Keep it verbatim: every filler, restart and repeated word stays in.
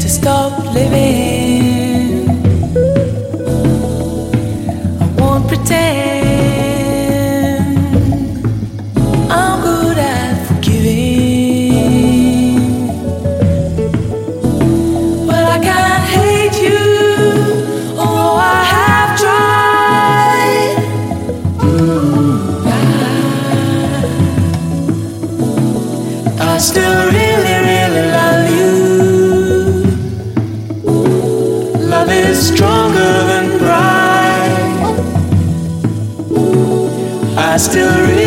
to stop living. I won't pretend I'm good at forgiving. Well, I can't hate you, although I have tried. I, I still really, really love you. Love is stronger than pride. I still really